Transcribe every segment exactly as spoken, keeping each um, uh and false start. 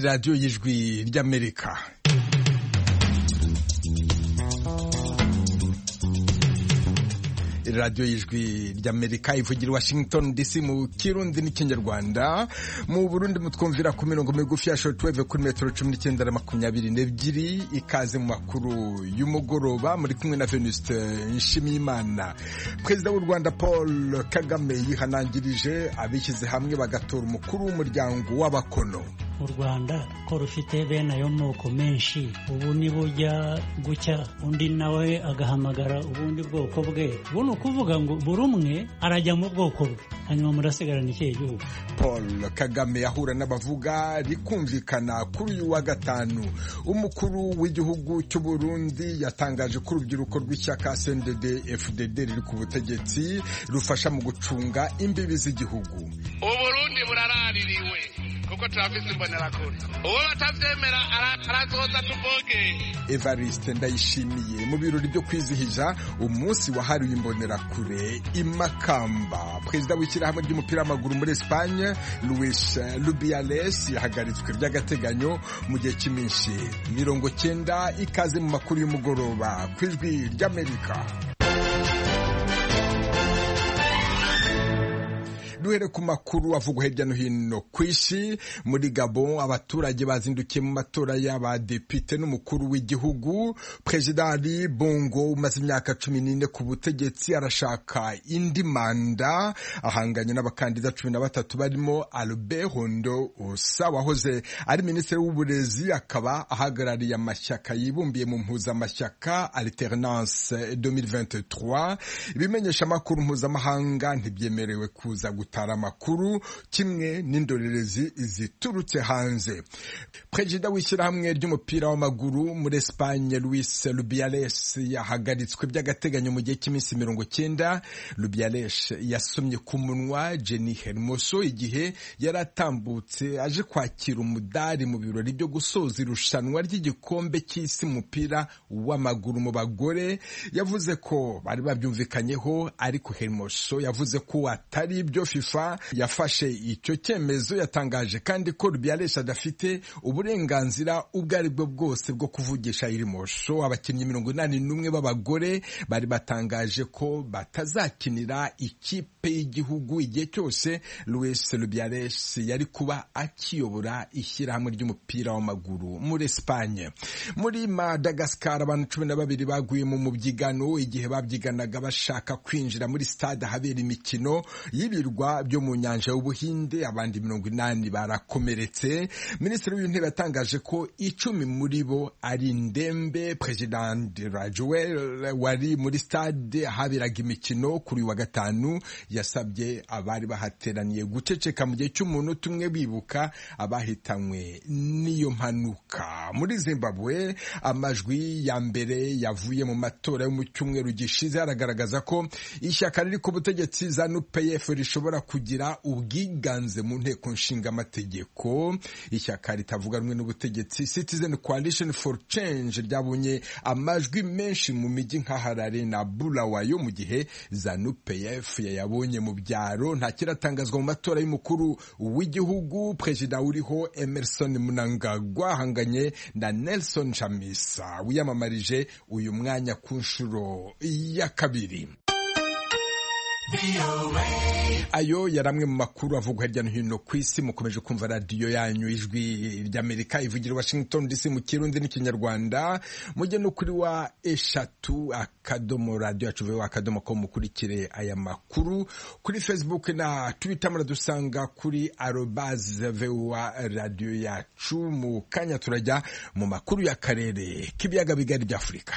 radiyo y'ijwi ry'Amerika. radiyo y'ijwi ry'Amerika ivugira i Washington D C mu Kirundi n'Ikinyarwanda. Mu Burundi mutwumvira ku mirongo migufi ya shortwave kuri metero cumi n'icyenda na makumyabiri n'ebyiri. Ikaze mu makuru y'umugoroba muri kumwe na Venuste Nshimiyimana. Perezida w'u Rwanda Paul Kagame yihanangirije abishyize hamwe bagatora umukuru w'umuryango w'abakono. Mu Rwanda ko rufite bene ayo moko menshi, ubu nibujya gucya undi nawe agahamagara ubundi bwoko bwe, ubu ni ukuvuga ngo buri umwe arajya mu bwoko bwe, hanyuma murasigarana ikihe gihugu? Paul Kagame yahura n'abavuga rikumvikana kuri uyu wa gatanu. Umukuru w'igihugu cy'u Burundi yatangaje ko urubyiruko rw'ishyaka C N D D F D D riri ku butegetsi rufasha mu gucunga imbibi z'igihugu. Uburundi buraraririwe kuko turafise imbonerakure, uwo batavyemera arazoza tuvoge. Evariste Ndayishimiye mu birori byo kwizihiza umunsi wahariwe imbonerakure i Makamba. Perezida w'ishyirahamwe ry'umupira w'amaguru muri Espagne Luis Rubiales yahagaritswe by'agateganyo mu gihe cy'iminsi mirongo cyenda. Ikaze mu makuru y'umugoroba ku ijwi ry'Amerika. Duhere ku makuru avugwa hirya no hino ku isi. Muri Gabon abaturage bazindukiye mu matora y'abadepite n'umukuru w'igihugu. Perezida Ali Bongo umaze imyaka cumi n'ine ku butegetsi arashaka indi manda, ahanganye n'abakandida cumi na batatu barimo Albert Hondo Osa wahoze ari minisitiri w'uburezi, akaba ahagarariye amashyaka yibumbiye mu mpuzamashyaka Alternance deux mille vingt-trois. Ibimenyesha amakuru mpuzamahanga ntibyemerewe kuza gutara amakuru kimwe n'indorerezi ziturutse hanze. Perezida w'ishyirahamwe ry'umupira w'amaguru muri Espagne Luis Rubiales yahagaritswe by'agateganyo mu gihe cy'iminsi mirongo cyenda. Rubiales yasomye ku munwa Jenny Hermoso igihe yaratambutse aje kwakira umudari mu birori byo gusoza irushanwa ry'igikombe cy'isi umupira w'amaguru mu bagore. Yavuze ko bari babyumvikanyeho, ariko Hermoso yavuze ko atari ibyo FIFA yafashe icyo cyemezo. Yatangaje kandi ko Rubiales adafite uburenganzira ubwo ari bwo bwose bwo kuvugisha Hermoso. Abakinnyi mirongo inani n'umwe b'abagore bari batangaje ko batazakinira ikipe y'igihugu igihe cyose Luis Rubiales yari kuba akiyobora ishyirahamwe ry'umupira w'amaguru muri Espagne. Muri Madagascar abantu cumi na babiri baguye mu mubyigano igihe babyiganaga bashaka kwinjira muri stade ahabera imikino y'ibirwa byo mu nyanja y'Ubuhinde. Abandi mirongo inani barakomeretse. Minisitiri w'intebe yatangaje ko icumi muri bo ari indembe. President Rajoel wari muri stade ahaberaga imikino kuri wa gatanu yasabye abari bahateraniye guceceka mu gihe cy'umunota umwe bibuka abahitanywe n'iyo mpanuka. Muri Zimbabwe amajwi ya mbere yavuye mu matora yo mu cyumweru gishize aragaragaza ko ishyaka riri ku butegetsi ZANU P F rishobora kugira ubwiganze mu nteko nshinga amategeko. Ishyaka ritavuga rumwe n'ubutegetsi Citizen Coalition for Change ryabonye amajwi menshi mu mijyi nka Harare na Bulawayo, mu gihe ZANU P F yayabonye mu byaro. Nta kiratangazwa mu matora y'umukuru w'igihugu. Perezida uriho Emerson Mnangagwa ahanganye na Nelson Chamisa wiyamamarije uyu mwanya ku nshuro ya kabiri. Ayo yaramwe mu makuru avugwa hirya no hino ku isi. Mukomeje kumva radiyo yanyu ijwi ry'Amerika ivugira Washington D C mu Kirundi n'Ikinyarwanda. Mujye no kuri wa eshatu akadomo radio yacu vewa akadomo ko mukurikire aya makuru. Kuri Facebook na Twitter muradusanga kuri arobase vewa radio yacu. Mu kanya turajya mu makuru y'akarere k'ibiyaga bigari by'Afurika.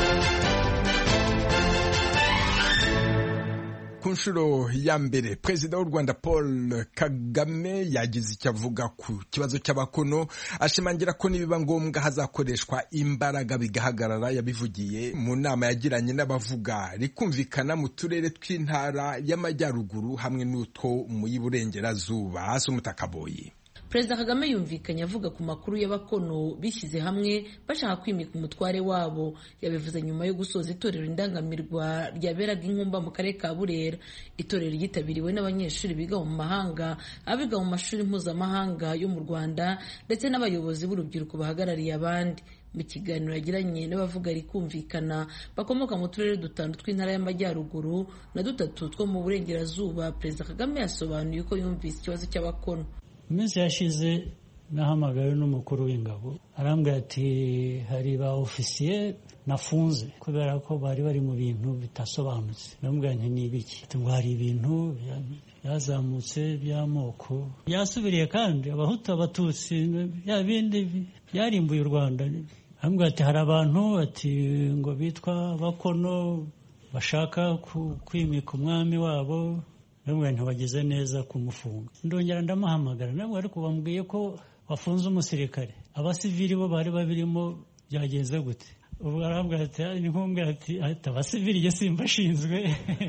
Ku nshuro ya mbere Perezida w'u Rwanda Paul Kagame yagize icyo avuga ku kibazo cy'abakono, ashimangira ko nibiba ngombwa hazakoreshwa imbaraga bigahagarara. Yabivugiye mu nama yagiranye n'abavuga rikumvikana mu turere tw'intara y'amajyaruguru hamwe n'utwo mu y'Iburengerazuba. Hasi umutakaboyi Perezida Kagame yumvikanye avuga ku makuru y'abakono bishyize hamwe bashaka kwimika umutware wabo. Yabivuze nyuma yo gusoza itorero indangamirwa ryaberaga inkumba mu karere ka Burera. Itorero ryitabiriwe n'abanyeshuri biga mu mahanga, abiga mu mashuri mpuzamahanga yo mu Rwanda ndetse n'abayobozi b'urubyiruko bahagarariye abandi. Mu kiganiro yagiranye n'abavuga rikumvikana bakomoka mu turere dutanu tw'intara y'Amajyaruguru na dutatu two mu Burengerazuba, Perezida Kagame yasobanuye ko yumvise ikibazo cy'abakono. Iminsi yashize nahamagawe n'umukuru w'ingabo arambwira ati hari ba ofisiye nafunze kubera ko bari bari mu bintu bitasobanutse. Ndamubwira nti ni ibiki? Ngo hari ibintu byazamutse by'amoko byasubiriye kandi abahutu abatutsi ya bindi byarimbuye u Rwanda. Arambwira ati hari abantu ati ngo bitwa abakono bashaka kwimika umwami wabo. Ndamubwira nti wagize neza kumufunga. Ndongera ndamuhamagara namwe ariko bambwiye ko wafunze umusirikare, abasivili bo bari babirimo byagenze gute? Ubu arambwira ati ni nkumbwira ati abasivili je simbashinzwe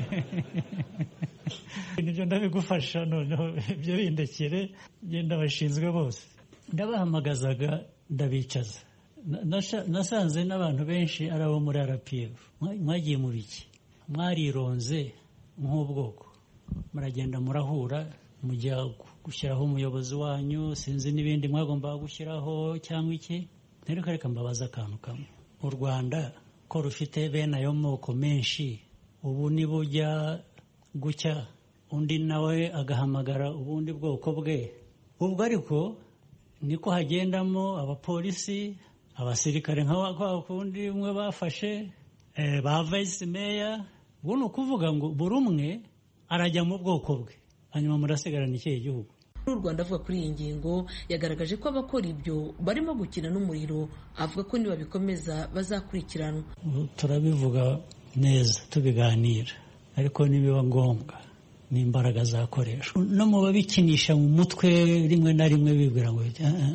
nibyo ndabigufasha noneho ibyo bindekere genda bashinzwe bose. Ndabahamagazaga ndabicaza. Nasanze n'abantu benshi ari abo muri R P F. Mwagiye mu biki? Mwarironze nk'ubwoko, muragenda murahura mujya gushyiraho umuyobozi wanyu, sinzi n'ibindi mwagombaga gushyiraho cyangwa iki. Reka reka mbabaza akantu kamwe. U Rwanda ko rufite bene ayo moko menshi, ubu nibujya gucya undi nawe agahamagara ubundi bwoko bwe, ubwo ariko niko hagendamo abapolisi, abasirikare nka kundi umwe bafashe ba vice mayor. Ubu ni ukuvuga ngo buri umwe arajya mu bwoko bwe, hanyuma murasigarana ikihe gihugu? U Rwanda avuga kuri iyi ngingo yagaragaje ko abakora ibyo barimo gukina n'umuriro. Avuga ko niba bikomeza bazakurikiranwa. Turabivuga neza tubiganira, ariko nibiba ngombwa n'imbaraga zakoreshwa no mu babikinisha mu mutwe rimwe na rimwe bibwira ngo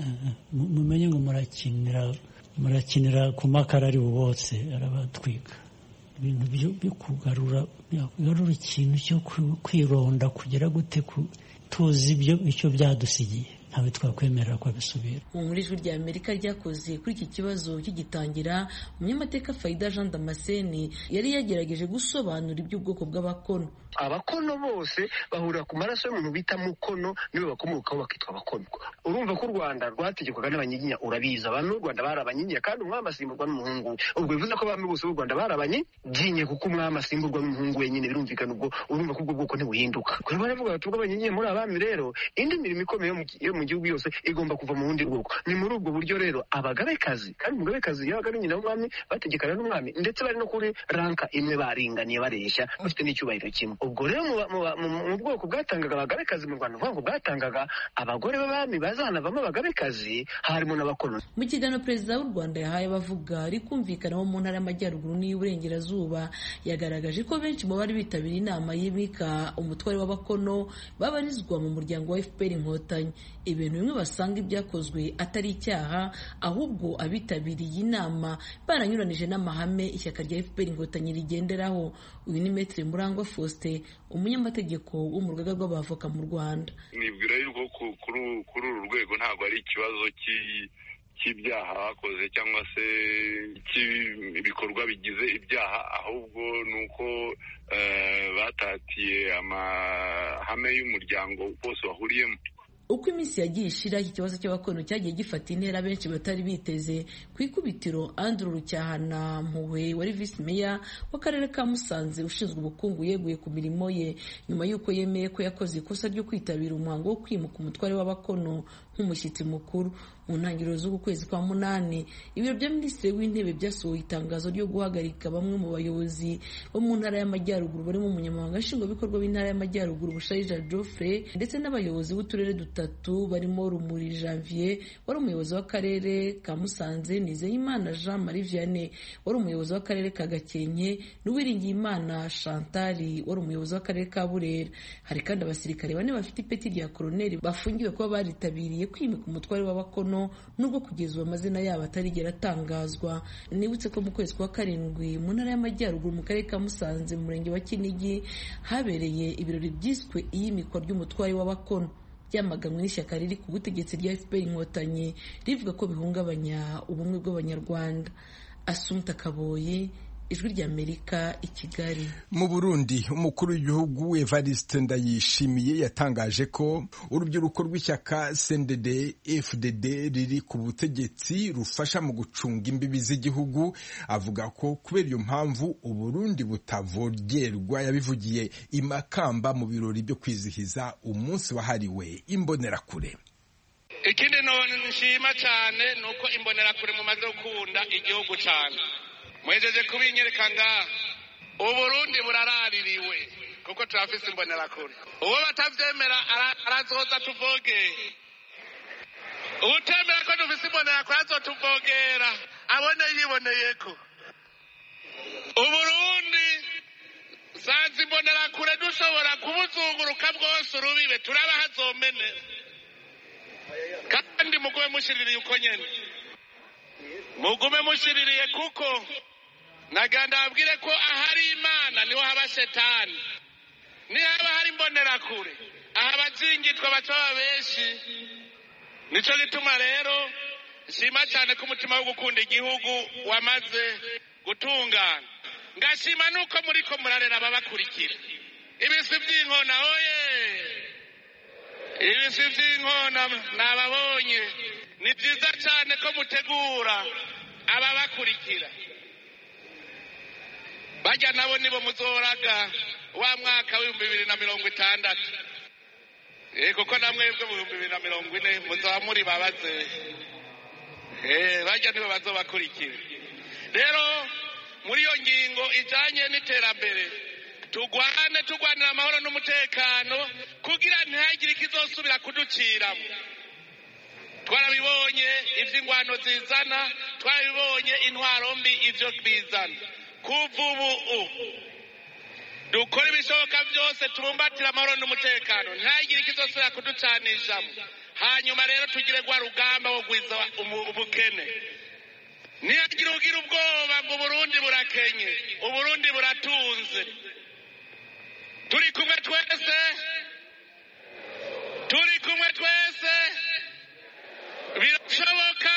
mumenye ngo murakinira murakinira ku makara ari bubotse arabatwika. Ibintu byo kugarura kugarura ikintu cyo kwironda kugera gute tuzi ibyo icyo byadusigiye, ntawe twakwemerera ko bisubira. Muri ijwi rya Amerika ryakoze kuri iki kibazo kigitangira, umunyamateka Faida Jean Damascene yari yagerageje gusobanura iby'ubwoko bw'abakono. Abakono bose bahurira ku maraso y'umuntu bita mukono, niwe bakomokaho bakitwa abakono. Urumva ko u Rwanda rwategekwaga n'abanyiginya, urabizi abantu b'u Rwanda bari abanyiginya kandi umwami asimburwa n'umuhungu. Ubwo bivuze ko abami bose b'u Rwanda bari abanyiginya kuko umwami asimburwa n'umuhungu wenyine, birumvikana ubwo urumva ko ubwo bwoko ntibuhinduka. Kuri baravuga bati ubwo abanyiginya muri abami rero indi mirimo ikomeye yo mu gihugu yose igomba kuva mu wundi bwoko. Ni muri ubwo buryo rero abagabekazi, kandi umugabekazi yabaga ari nyina w'umwami, bategekana n'umwami ndetse bari no kuri ranka imwe, baringaniye bareshya, bafite n'icyubahiro kimwe. Ubwo rero mu bwoko bwatangaga abagabekazi mu Rwanda, uvuga ngo bwatangaga abagore b'abami bazanavamo abagabekazi, harimo n'abakono. Mu kiganiro Perezida w'u Rwanda yahaye abavuga rikumvikana bo mu ntara y'Amajyaruguru n'iy'Uburengerazuba, yagaragaje ko benshi mu bari bitabiriye inama y'imika umutware w'abakono babarizwa mu muryango wa F P R Inkotanyi. Ibintu bimwe basanga ibyakozwe atari icyaha, ahubwo abitabiriye inama baranyuranije n'amahame ishyaka rya F P R Inkotanyi rigenderaho. Uyu ni Maître Murangwa Faustin, umunyamategeko wo mu rugaga rw'abavoka mu Rwanda. Nibwira yuko kuri uru rwego ntabwo ari ikibazo cy'ibyaha bakoze cyangwa se cy'ibikorwa bigize ibyaha, ahubwo ni uko batatiye amahame y'umuryango bose bahuriyemo. Uko iminsi yagiye ishira, iki kibazo cy'abakono cyagiye gifata intera benshi batari biteze. Ku ikubitiro, Andrew Rucyahana Mpuhwe wari Vice Mayor w'akarere ka Musanze ushinzwe ubukungu yeguye ku mirimo ye nyuma y'uko yemeye ko yakoze ikosa ryo kwitabira umuhango wo kwimuka umutware w'abakono nk'umushyitsi mukuru. Mu ntangiriro z'uku kwezi kwa munani, ibiro bya Minisitiri w'Intebe byasohoye itangazo ryo guhagarika bamwe mu bayobozi bo mu ntara y'Amajyaruguru barimo umunyamabanga nshingwabikorwa w'intara y'Amajyaruguru Bushayija Geoffrey ndetse n'abayobozi b'uturere dutatu barimo Rumuri Janvier wari umuyobozi w'akarere ka Musanze, Nizeyimana Jean Marie Vianney wari umuyobozi w'akarere ka Gakenke, n'Uwiringiyimana Chantal wari umuyobozi w'akarere ka Burera. Hari kandi abasirikare bane bafite ipeti rya koloneli bafungiwe kuba baritabiriye kwimika umutware w'abakono nubwo kugeza ubu amazina yabo atarigera atangazwa. Nibutse ko mu kwezi kwa karindwi mu ntara y'Amajyaruguru mu karere ka Musanze mu murenge wa Kinigi habereye ibirori byiswe iyimikwa ry'umutware w'abakono. ryamaganwe n'ishyaka riri ku butegetsi rya F P R Inkotanyi rivuga ko bihungabanya ubumwe bw'abanyarwanda. Assumpta Kaboye, Ijwi ry'Amerika, i Kigali. Mu Burundi, umukuru w'igihugu Evariste Ndayishimiye yatangaje ko urubyiruko rw'ishyaka C N D D F D D riri ku butegetsi rufasha mu gucunga imbibi z'igihugu. Avuga ko kubera iyo mpamvu Uburundi butavogerwa. Yabivugiye i Makamba mu birori byo kwizihiza umunsi wahariwe imbonerakure. Ikindi nshima cyane nuko imbonerakure mumaze gukunda igihugu cyane. Mwejeje kubinyereka ngaha Uburundi buraraririwe kuko turafise imbonerakure. Uwo batavyemera arazoza tuvoge. Utemera ko dufise imbonerakure azotuvogera abone yiboneyeko. Uburundi sanzi imbonerakure dushobora kubuzunguruka bwose urubibe turaba hazomene. Kandi mugume mushiririye uko nyene. Mugume mushiririye kuko naganda abwire ko ahari Imana niho haba Shetani. Ni haba hari imbonerakure aha bazingitwa bacaba benshi. Nico gituma rero shima cyane ko umutima wo gukunda igihugu wamaze gutungana. Ngashima nuko muriko murarera ababakurikira. Ibisi by'inkona oye. Ibisi by'inkona nababonye. Ni byiza cyane ko mutegura ababakurikira. Bajya nabo nibo muzoraga wa mwaka w'ibihumbi bibiri na mirongo itandatu. Eh kuko namwe bwo ibihumbi bibiri na mirongo ine muzaba muri babaze. Eh bajya nibo bazobakurikira. Rero muri iyo ngingo ijanye n'iterambere tugwane tugwanira amahoro n'umutekano kugira ntihagire ikizosubira kuduciramo. Twarabibonye ivy'ingwano zizana, twarabibonye intwaro mbi ivyo bizana. Kuva ubu dukora ibishoboka byose tubumbatira amahoro n'umutekano ntihagire ikizosubira kuducanishamo. Hanyuma rero tugire gwa rugamba wo gwiza ubukene. Ntihagire ugira ubwoba ngo Burundi burakenye, Uburundi buratunze. Turi kumwe twese, turi kumwe twese, birashoboka.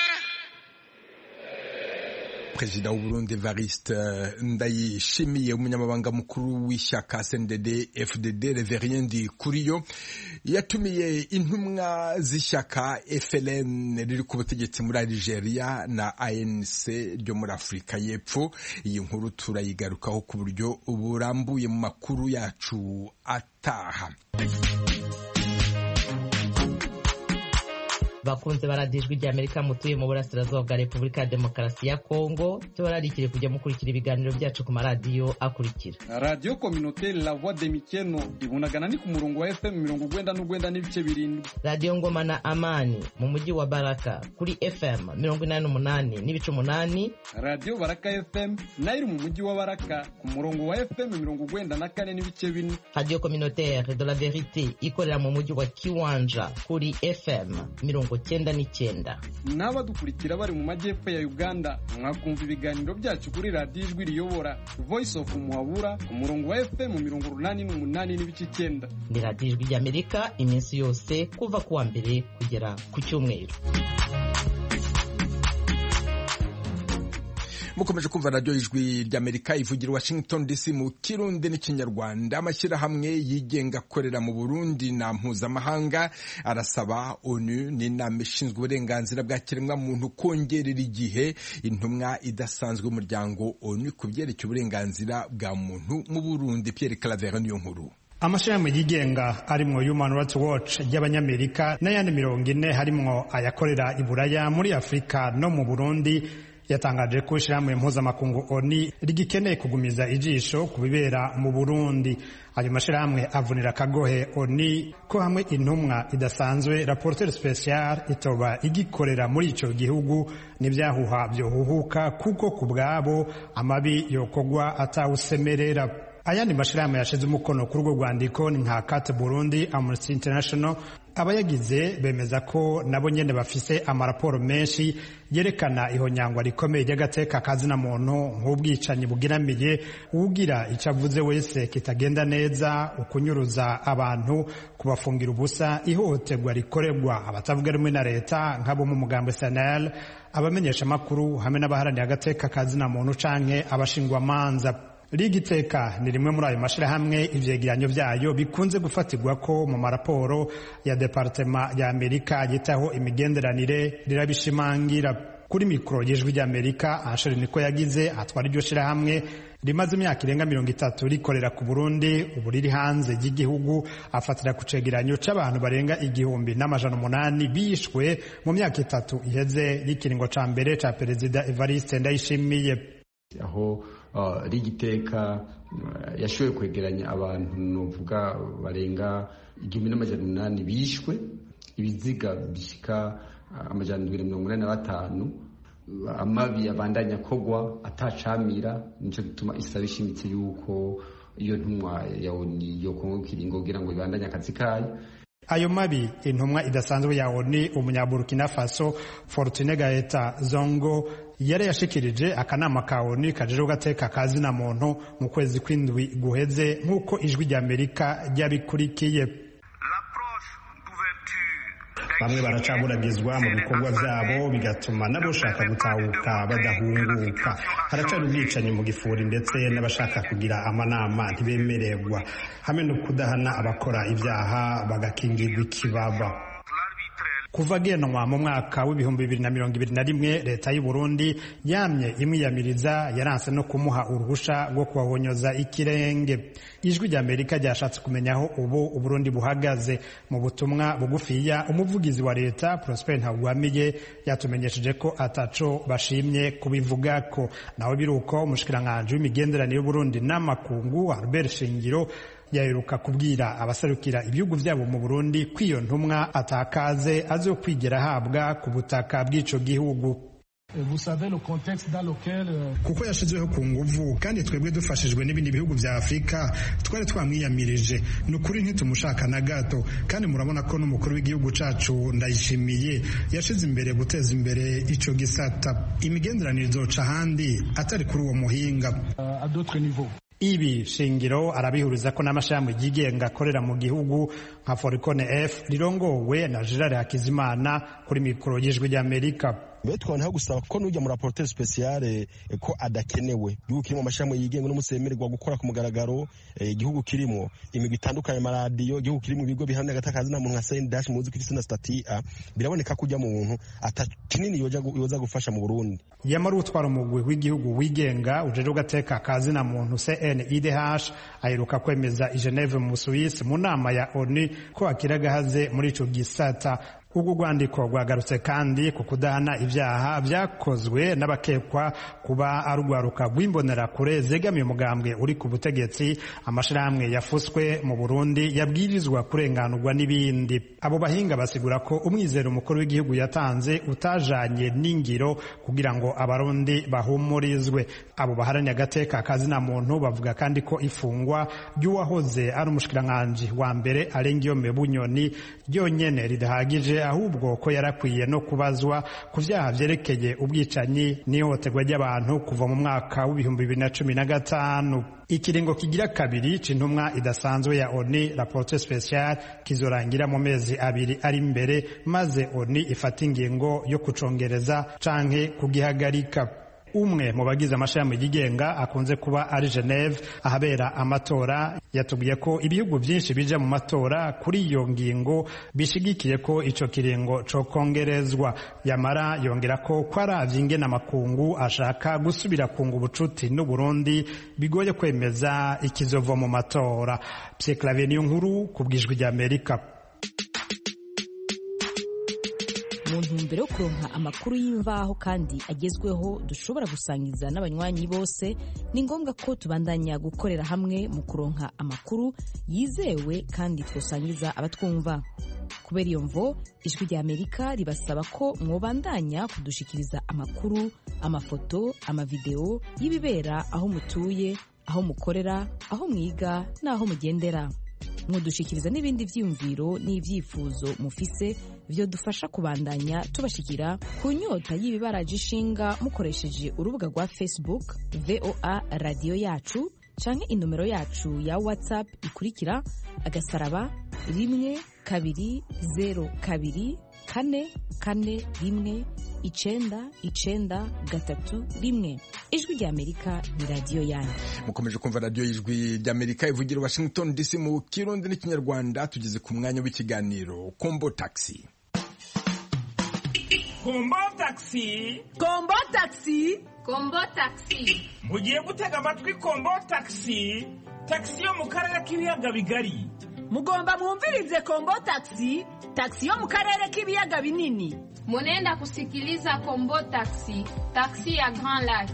Perezida w'Uburundi Evariste Ndayishimiye, umunyamabanga mukuru w'ishyaka C N D D F D D Reverien Ndikuriyo yatumiye intumwa z'ishyaka F L N riri ku butegetsi muri Algeria na A N C ryo muri Afurika y'Epfo. Iyi nkuru turayigarukaho ku buryo burambuye mu makuru yacu ataha. Bakunze baradijwe rya Amerika mutuye mu burasirazuba bwa Repubulika ya Demokarasi ya Kongo, tubararikire kujya mukurikira ibiganiro byacu ku maradiyo akurikira. Radio Communautaire La Voix de Mikeno ibunagana ni ku murongo wa F M mirongo ugwenda n'ugwenda n'ibice birindwi. Radio Ngoma na Amani mu mujyi wa Baraka kuri F M mirongo inani n'umunani n'ibice umunani. Radio Baraka F M nayo mu mujyi wa Baraka ku murongo wa F M mirongo ugwenda na kane n'ibice bine. Radio Communautaire de la Vérité ikorera mu mujyi wa Kiwanja kuri F M mirongo cyenda n'icyenda. N'abadukurikira bari mu majyepfo ya Uganda mwakumva ibiganiro byacu kuri Radio Ijwi Riyobora Voice of Muhabura ku murongo wa F M mirongo urunani n'umunani n'ibice icyenda. Ni Radio Ijwi ry'Amerika iminsi yose kuva kuwa mbere kugera ku cyumweru. Mukomeje kumva Radio Ijwi ry'Amerika ivugira Washington D C mu Kirundi n'ikinyarwanda. Amashyirahamwe yigenga akorera mu Burundi na mpuzamahanga arasaba ONU n'inama ishinzwe uburenganzira bwa kiremwa muntu kongerera igihe intumwa idasanzwe y'umuryango ONU ku byerekeye uburenganzira bwa muntu mu Burundi. Pierre Claver niyo nkuru. Amashirahamwe yigenga arimwo Human Rights Watch y'abanyamerika n'ayandi mirongo ine harimwo ayakorera i Buraya, muri Afurika no mu Burundi yatangaje ko ishirahamwe mpuzamakungu ONU rigikeneye kugumiza ijisho ku bibera mu Burundi. Ayo mashirahamwe avunira akagohe ONU ko hamwe intumwa idasanzwe rapporteur special itoba igikorera muri ico gihugu n'ivyahuha byohuhuka kuko ku bwabo amabi yokogwa atawusemerera. ayandi mashirahamwe yashize umukono kuri urwo rwandiko ni nka Carte Burundi, Amnesty International. Abayagize bemeza ko nabo nyene bafise amaraporo menshi yerekana ihonyangwa rikomeye ry'agateka kazina muntu nk'ubwicanyi bugiramiye ugira icyo avuze wese kitagenda neza, ukunyuruza abantu, kubafungira ubusa, ihohoterwa rikorerwa abatavuga rumwe na leta nk'abo mu mugambo S N L, abamenyesha makuru hamwe n'abaharanira agateka kazina muntu canke abashingwa manza. Ligiteka ni rimwe muri ayo mashirahamwe ivyegeranyo vyayo bikunze gufatirwa ko mu maraporo ya Departement ya Amerika yitaho imigenderanire rirabishimangira. Kuri mikro y'ijwi ry'Amerika, Asheri niko yagize atwara iryo shirahamwe rimaze imyaka irenga mirongo itatu rikorera ku Burundi, ubu riri hanze y'igihugu, afatira ku cegeranyo c'abantu barenga igihumbi n'amajana umunani bishwe mu myaka itatu iheze y'ikiringo ca mbere ca Perezida Evariste Ndayishimiye. Aho Uh, Ligiteka uh, yashoboye kwegeranya abantu novuga barenga igihumbi n'amajana umunani bishwe, ibiziga bishika uh, amajana ndwi mirongo inani na batanu, uh, amabi abandanya kogwa atacamira. Nico gituma isaba ishimitse yuko iyo ntumwa ya O N U yo Kongo kiringo kugira ngo ibandanye akazi kayo. Ayo mabi intumwa idasanzwe ya O N U umunyaburkina Faso Fortune Gaeta Zongo yari yashikirije akanama ka O N U kajejwe gateka kazina muntu mu kwezi kw'indwi guheze nk'uko ijwi ry'Amerika ryabikurikiye. Bamwe baracaburagizwa mu bikorwa vyabo bigatuma n'abashaka gutahuka badahunguka. Haracari ubwicanyi mu gifuri ndetse n'abashaka kugira amanama ntibemererwa, hamwe no kudahana abakora ivyaha bagakingirwa ikibaba. Kuva genwa mu mwaka w'ibihumbi bibiri na mirongo ibiri na rimwe leta y'u Burundi yamye imwiyamiriza, yaranse no kumuha uruhusha rwo kubahonyoza ikirenge. Ijwi ry'Amerika ryashatse kumenya aho ubu Uburundi buhagaze. Mu butumwa bugufiya umuvugizi wa leta Prosper Ntagwamiye yatumenyesheje ko ataco bashimye kubivugako. Naho biruko umushikiranganje w'imigenderanire y'u Burundi n'amakungu Albert Shingiro yaheruka kubwira abasarukira ibihugu vyabo mu Burundi kwiyo ntumwa atakaze azo kwigera habwa ku butaka bw'ico gihugu. Kuko yashizweho ku nguvu kandi twebwe dufashijwe n'ibindi bihugu vya Afrika twari twamwiyamirije. Nukuri ntitumushaka na gato, kandi murabona ko n'umukuru w'igihugu cacu Ndayishimiye yashize imbere guteza imbere ico gisata. Imigenderanire izoca handi atari kuri uwo muhinga. Uh, à d'autres niveaux. Ibi Shingiro arabihuriza ko n'amashami yigenga akorera mu gihugu nka Foricone F rirongowe na Gerard Hakizimana kuri mikoro y'ijwi ry'Amerika. Betwana gusaba ko nujya mu rapporteur spécial ko adakenewe. Igihugu kirimo amashami yigenga n'umusemererwa gukora ku mugaragaro, igihugu kirimo imigwi itandukanye maradiyo, igihugu kirimo ibigo bihamya agatakazi na muntu nka C N D H muzi ko ifite na statut A, biraboneka kujya mu muntu atakinini yoja yoza gufasha mu Burundi. Yamara utwara umugwi w'igihugu wigenga ujeje ugateka kazi na muntu C N I D H aheruka kwemeza i Geneve mu Suisse mu nama ya O N U ko akiragahaze muri ico gisata. Ugu rwandiko rwagarutse kandi ku kudahana ivyaha vyakozwe n'abakekwa kuba arugwaruka rw'imbonera kure zegamiye umugambwe uri ku butegetsi, amashirahamwe yafuswe mu Burundi yabwirizwa kurenganurwa n'ibindi. Abo bahinga basigura ko umwizero umukuru w'igihugu yatanze utajanye n'ingiro kugira ngo abarundi bahumurizwe. Abo baharanya agateka kazi na muntu bavuga kandi ko ifungwa ry'uwahoze ari umushikiranganje wa mbere Alengiyome Bunyoni ryonyene ridahagije, ahubwo ko yarakwiye no kubazwa ku vyaha vyerekeye ubwicanyi n'ihohoterwa ry'abantu kuva mu mwaka w'ibihumbi bibiri na cumi na gatanu. Ikiringo kigira kabiri c'intumwa idasanzwe ya O N U rapporteur spécial kizorangira mu mezi abiri ari imbere, maze O N U ifata ingingo yo kucongereza canke kugihagarika. Umwe mu bagize amashami yigenga akunze kuba ari Geneve ahabera amatora yatubwiye ko ibihugu byinshi bija mu matora kuri iyo ngingo bishigikiye ko ico kiringo co kongerezwa. Yamara yongera ko kwaravye ingena makungu ashaka gusubira kunga ubucuti n'u Burundi bigoye kwemeza ikizova mu matora. Pierre Claver Niyonkuru kubwijwi rya Amerika. Mu ntumbero yo kuronka amakuru y'imvaho kandi agezweho dushobora gusangiza n'abanywanyi bose, ni ngombwa ko tubandanya gukorera hamwe mu kuronka amakuru yizewe kandi twosangiza abatwumva. Kubera iyo mvo ijwi rya Amerika ribasaba ko mwobandanya kudushikiriza amakuru, amafoto, amavideo y'ibibera aho mutuye aho mukorera aho mwiga n'aho mugendera. Mudushikiriza n'ibindi vyiyumviro n'ivyifuzo mufise vyo dufasha kubandanya tubashikira ku nyota y'ibibaraje ishinga mukoresheje urubuga rwa Facebook V O A Radio Yacu canke inomero yacu ya WhatsApp ikurikira agasaraba rimwe kabiri zero kabiri kane kane rimwe icenda icenda gatatu rimwe. Ijwi rya Amerika ni radio yanyu. Mukomeje kumva radio y'Ijwi rya Amerika ivugira Washington D C mu Kirundi n'Ikinyarwanda. Tugeze ku mwanya w'ikiganiro Kombo Taxi. Kombo Taxi, Kombo Taxi, Kombo Taxi. Mugiye gutega amatwi Kombo Taxi, taxi yo mu karere k'ibiyaga bigari. Mugomba mwumvirize Kombo Taxi, taxi yo mu karere k'ibiyaga binini. Munenda kusikiliza Kombo Taxi, taxi ya Grand Lac.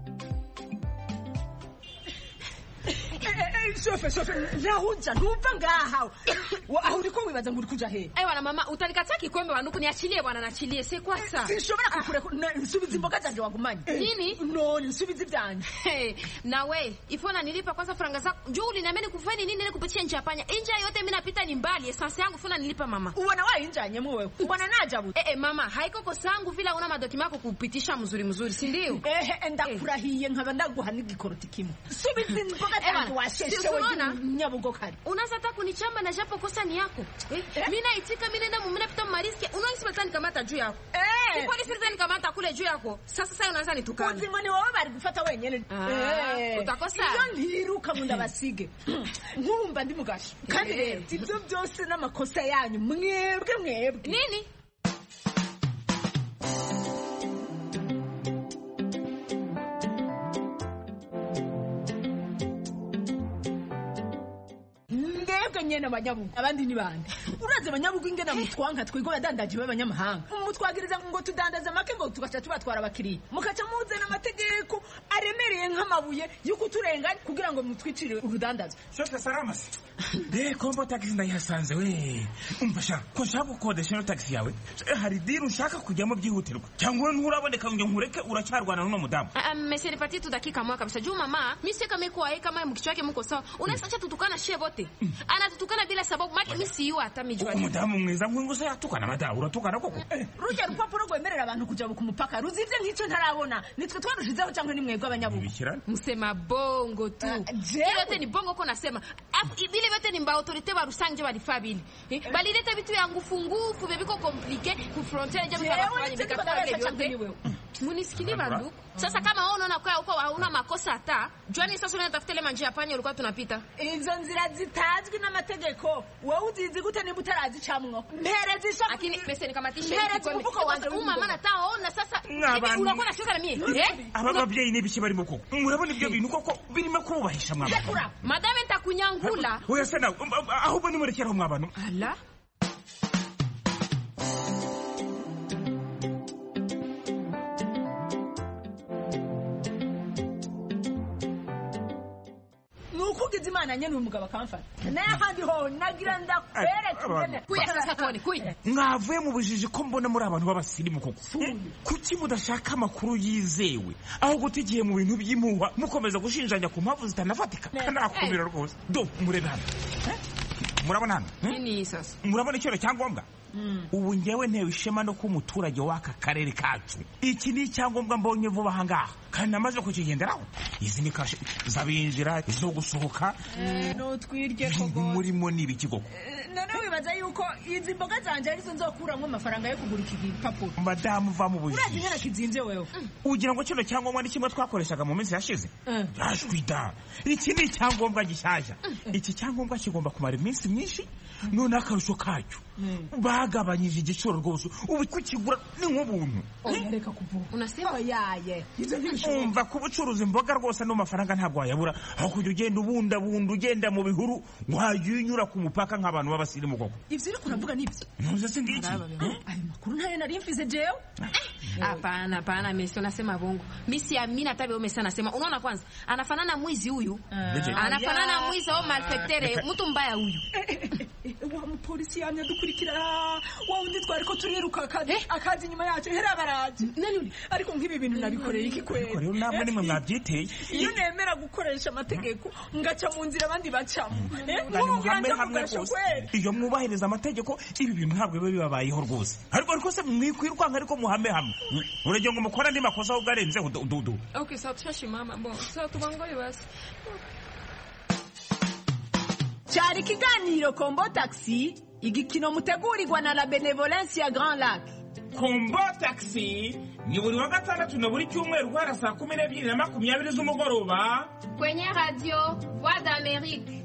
Shofe shofe nahunja ntuva ngaha. Aho uriko wibaza ngo uri kuja he? Eh wana mama utanikata kikombe wanuku niachilie bwana nachilie c'est quoi ça? Sinshobora kukure nsubiza imboga zanje wagumanye. Nini? No nsubiza ivyanje. Na we ifona nilipa kwanza franga zako. Njoo uliniambia kufanya nini ile kupitia nje hapanya. Nje yote mimi napita ni mbali. Essence yangu fona nilipa mama. Uwana wa nje nyemu wewe. Uwana naja buti. Eh eh mama haiko kosa yangu vile una madokima yako kupitisha mzuri mzuri si ndio? Eh enda kurahiye nkaba ndaguha n'igikoroti kimwe. Subiza imboga zanje washeshe wewe nyabugo kali. Unasata kunichamba na japo kosa ni yako. Eh? Mimi naitika mimi nenda mume napita mariski. Unaona sipata nikamata juu yako. Eh. Uko nisirza nikamata kule juu yako. Sasa sasa unaanza nitukana. Uzingo ni wewe bari gufata wenyene. Eh. Utakosa. Iyo ntiruka mu ndabasige. Nkumva ndi mugashi. Kandi rero ibyo byose n'amakosa yanyu mwebwe mwebwe. Nini? nyene abanyabugu abandi ni bande uraze abanyabugu ingena mutwanka twigo badandaje b'abanyamahanga mutwagiriza ngo tudandaza make ngo tugacha tubatwara abakiriya mukaca muzana amategeko aremereye nk'amabuye yuko turenga kugira ngo mutwicire urudandazo. Shote salama se de Kombo Taxi ndayihasanze we umfasha ko nshaka gukodesha no taxi yawe hari diru ushaka kujyamo byihutirwa cyangwa nturaboneka ngo nkureke uracyarwana n'uno mudamu. Ah mese nipati tu dakika moja kabisa juu mama mimi sika mekuwa yeye kama mkichwa yake mko sawa unaacha tutukana shie bote anatutukana bila sababu maki mimi si yu hata mijwa umudamu mwiza nk'ingo se yatukana madamu uratukana koko rujya rupapuro rwemerera abantu kujya ku mupaka ruzivye nk'icyo ntarabona nitwe twarushizeho cyangwa ni mwego abanyabugu msema bongo tu yote ni bongo ko nasema bile yote ni mba autorite ba rusange bali fabili bali leta vitu yangu fungufu bebiko compliqué ku frontiere jamu bafanye bikatwa munisikili bandu sasa kama wao unaona kwa uko hauna makosa hata Joani sasa unatafuta ile manjia panya ulikuwa tunapita izo nzira zitazwi n'amategeko wowe uzizi gute niba utarazi camwo mpereza isha lakini pesa nikamatisha mpereza kuvuko wanje uma maana taona sasa unakuwa na shaka na mimi eh aba babyeyi n'ibiki barimo koko murabona ibyo bintu koko birimo kubahisha mwaba madame ntakunyangula oya sana ahubwo ni murekeraho mwabano ala nukugize imana nyene umugabo akamfata n'ahandi ho nagira ndakwereka kuya sasa tone kuya mwavuye mu bujiji ko mbona muri abantu b'abasirimu koko kuki mudashaka amakuru yizewe aho gutigiye mu bintu by'impuha mukomeza gushinjanya ku mpamvu zitanafatika nakumira rwose do murebe hano murabona hano nini sasa murabona icyoro cyangombwa ubu ngewe ntewe ishema no kumuturage w'aka karere kacu iki ni icyangombwa mbonye vuba ahangaha kandi namaze kukigenderaho izi ni kashe zabinjira izo gusohoka no twirye koko murimo n'ibiki koko none wibaza yuko izi mboga zanje arizo nzokuramwo amafaranga yo kugura iki gipapuro madamu va mu bujiji urazi nyana kizinze wewe ugira ngo kino cyangombwa ni kimwe twakoreshaga mu minsi yashize yashwida iki ni icyangombwa gishyashya iki cyangombwa kigomba kumara iminsi myinshi none akarusho kacyo bagabanyije igiciro rwose ubu kukigura ni nk'ubuntu reka kuvuga unasema yaye umva kubucuruza imboga rwose no mafaranga ntabwo wayabura aho kujya ugenda ubunda bunda ugenda mu bihuru wayinyura ku mupaka nk'abantu b'abasirimu koko ivyo uri kunavuga nibyo ntuze singiki ayo makuru ntayo nari mfize jewe hapana hapana mimi unasema bongo mimi si amini hata wewe umesema nasema unaona kwanza anafanana mwizi huyu anafanana mwizi au malfectere mtu mbaya huyu wa mupolisi yamye dukurikira wa undi twari ko turiruka akazi akazi inyuma yacu hera baraje ariko nk'ibi bintu nabikoreye iki kwera rero namwe nimwe mwabyiteye iyo nemera gukoresha amategeko ngaca mu nzira abandi bacamo muhamwe hamwe rwose iyo mwubahiriza amategeko ibi bintu ntabwo biba bibabayeho rwose ariko ariko se mwikwirwanga ariko muhamwe hamwe urege ngo mukora andi makosa ahubwo arenzeho dudu okay sawa twashimama bon sawa tubangoye basi cyari ikiganiro Kombo Taxi igikino mutegurirwa na la Benevolence ya Grand Lac. Kombo Taxi ni buri wa gatandatu na buri cyumweru guhera saa kumi n'ebyiri na makumyabiri z'umugoroba kwenye radio Voix d'Amérique.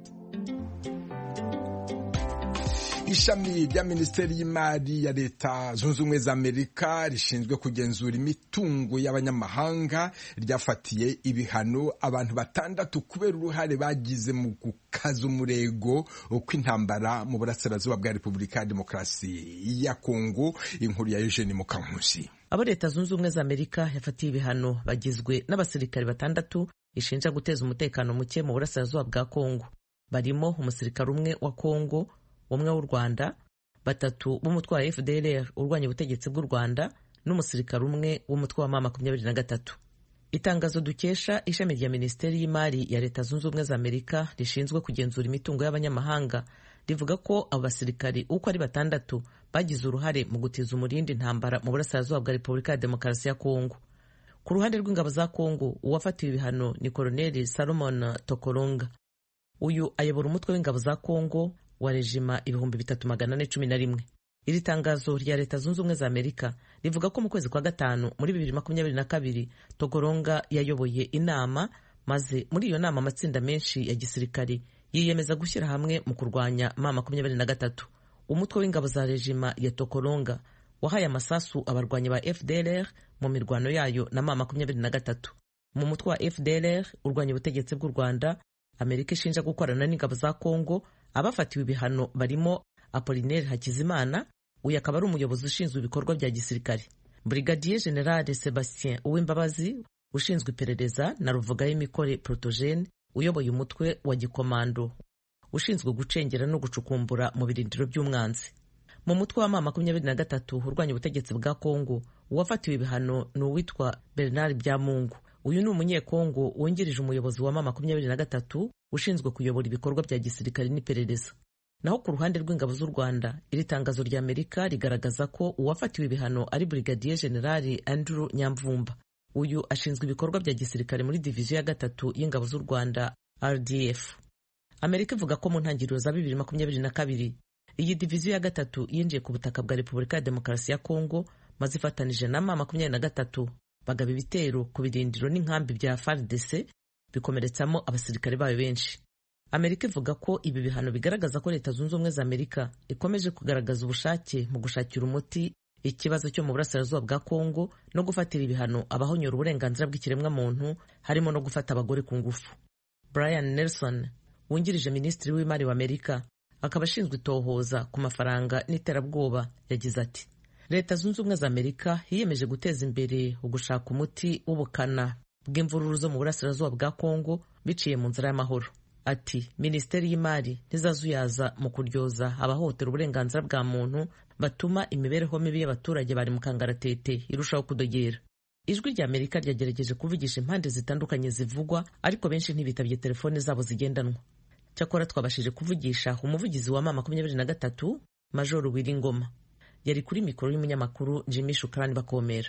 Ishami rya Minisiteri y'Imari ya Leta Zunze Ubumwe za Amerika rishinzwe kugenzura imitungo y'abanyamahanga ryafatiye ibihano abantu batandatu kubera uruhare bagize mu gukaza umurego kw'intambara mu burasirazuba bwa Repubulika ya Demokarasi ya Kongo. Inkuru ya Eugene Mukankusi. Abo Leta Zunze Ubumwe za Amerika yafatiye ibihano bagizwe n'abasirikare batandatu ishinja guteza umutekano muke mu burasirazuba bwa Kongo. Barimo umusirikare umwe wa Kongo, umwe w'u Rwanda, batatu b'umutwe wa F D L R urwanya ubutegetsi bw'u Rwanda n'umusirikare umwe w'umutwe wa M makumyabiri na gatatu. Itangazo dukesha ishami rya Minisiteri y'Imari ya Leta Zunze Ubumwe za Amerika rishinzwe kugenzura imitungo y'abanyamahanga rivuga ko abo basirikari uko ari batandatu bagize uruhare mu gutiza umurindi intambara mu burasirazuba bwa Repubulika ya Demokarasi ya Kongo. Ku ruhande rw'ingabo za Kongo uwafatiwe ibihano ni Colonel Salomon Tokolonga. Uyu ayobora umutwe w'ingabo za Kongo wa rejima ibihumbi bitatu magana ane cumi na rimwe. Iri tangazo rya Leta Zunze Ubumwe za Amerika rivuga ko mu kwezi kwa gatanu muri bibiri makumyabiri na kabiri Togoronga yayoboye inama, maze muri iyo nama amatsinda menshi ya gisirikari yiyemeza gushyira hamwe mu kurwanya M makumyabiri na gatatu. Umutwe w'ingabo za rejima ya Togoronga wahaye amasasu abarwanyi ba F D L R mu mirwano yayo na M makumyabiri na gatatu. Mu mutwe wa F D L R urwanya ubutegetsi bw'u Rwanda, Amerika ishinja gukorana n'ingabo za Kongo. Abafatiwe ibihano barimo Apollinaire Hakizimana, uyu akaba ari umuyobozi ushinzwe ibikorwa bya gisirikare, Brigadier General Sebastien Uwimbabazi ushinzwe iperereza, na Ruvugayimikore Protogene uyoboye umutwe wa gikomando ushinzwe gucengera no gucukumbura mu birindiro by'umwanzi. Mu mutwe wa M makumyabiri na gatatu urwanya ubutegetsi bwa Kongo uwafatiwe ibihano ni uwitwa Bernard Byamungu. Uyu ni umunyekongo wungirije umuyobozi wa M makumyabiri na gatatu ushinzwe kuyobora ibikorwa bya gisirikare n'iperereza. Naho ku ruhande rw'ingabo z'u Rwanda, iri tangazo rya Amerika rigaragaza ko uwafatiwe ibihano ari Brigadier General Andrew Nyamvumba. Uyu ashinzwe ibikorwa bya gisirikare muri diviziyo ya gatatu y'ingabo z'u Rwanda R D F. Amerika ivuga ko mu ntangiriro za bibiri makumyabiri na kabiri iyi diviziyo ya gatatu yinjiye ku butaka bwa Repubulika ya Demokarasi ya Kongo, maze ifatanije na M makumyabiri na gatatu bagaba ibitero ku birindiro n'inkambi bya F A R D C bikomeretsamo abasirikare bayo benshi. Amerika ivuga ko ibi bihano bigaragaza ko Leta Zunze Ubumwe za Amerika ikomeje kugaragaza ubushake mu gushakira umuti ikibazo cyo mu burasirazuba bwa Kongo no gufatira ibihano abahonyora uburenganzira bw'ikiremwa muntu, harimo no gufata abagore ku ngufu. Brian Nelson wungirije Minisitiri w'Imari wa Amerika akaba ashinzwe itohoza ku mafaranga n'iterabwoba yagize ati: Leta Zunze Ubumwe za Amerika yiyemeje guteza imbere ugushaka umuti w'ubukana bw'imvururu zo mu burasirazuba bwa Kongo biciye mu nzira y'amahoro. Ati Minisiteri y'Imari ntizazuyaza mu kuryoza abahotera uburenganzira bwa muntu batuma imibereho mibi y'abaturage bari mu kangaratete irushaho kudogera. Ijwi rya Amerika ryagerageje kuvugisha impande zitandukanye zivugwa, ariko benshi ntibitabye telefone zabo zigendanwa. Cyakora twabashije kuvugisha umuvugizi wa M makumyabiri na gatatu Major Wiringoma. Yari kuri mikoro y'umunyamakuru Jimmy Shukrani Bakomera.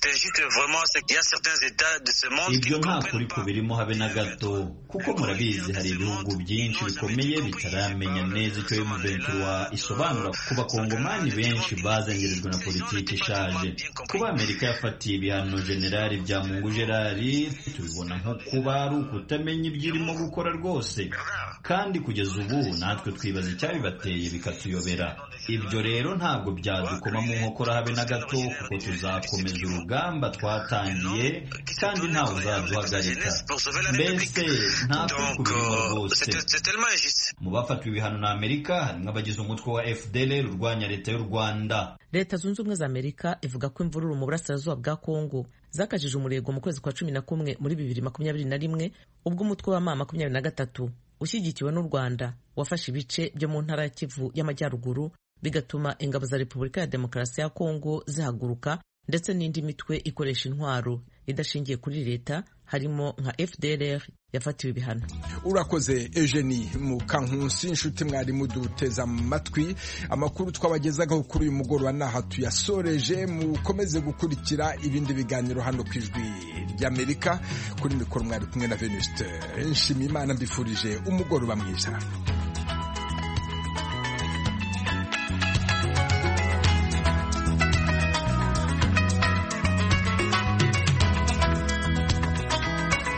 Ibyo nta kuri ko birimo habe na gato, kuko murabizi hari ibihugu byinshi bikomeye bitaramenya neza icyo M vingt-trois isobanura ku bakongomani benshi bazengerejwe na politiki ishaje. Kuba Amerika yafatiye ibihano Generali Byamungu Gerard tubibona nko kuba ari ukutamenya ibyo irimo gukora rwose, kandi kugeza ubu natwe twibaza icyabibateye bikatuyobera. Ibyo rero ntabwo byadukoma mu nkokora habe na gato, kuko tuzakomeza urugamba twatangiye kandi ntawe uzaduhagarika. Mbese nta kubirimo rwose. Mu bafatiwe ibihano na Amerika harimo abagize umutwe wa F D L R urwanya leta y'u Rwanda. Leta Zunze Ubumwe za Amerika ivuga ko imvururu mu burasirazuba bwa Kongo zakajije umurego mu kwezi kwa cumi na kumwe muri bibiri makumyabiri na rimwe, ubwo umutwe wa M makumyabiri na gatatu ushyigikiwe n'u Rwanda wafashe ibice byo mu ntara ya Kivu y'Amajyaruguru bigatuma ingabo za Repubulika ya Demokarasi ya Kongo zihaguruka ndetse n'indi mitwe ikoresha intwaro idashingiye kuri leta harimo nka F D L R yafatiwe ibihano. Urakoze Eugenie Mukankusi, inshuti mwari muduteza amatwi. Amakuru twabagezagaho kuri uyu mugoroba naha tuyasoreje. Mukomeze gukurikira ibindi biganiro hano ku Ijwi ry'Amerika. Kuri mikoro mwari kumwe na Venuste Nshimiyimana, mbifurije umugoroba mwiza.